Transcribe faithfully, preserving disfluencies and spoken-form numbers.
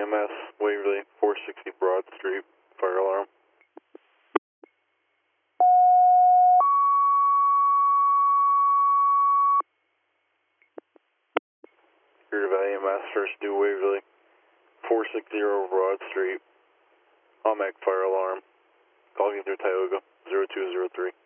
M S, Waverly, four sixty Broad Street, fire alarm. Here to E M S, first due Waverly, four sixty Broad Street, I'll make fire alarm. Call you through Tioga, zero two zero three.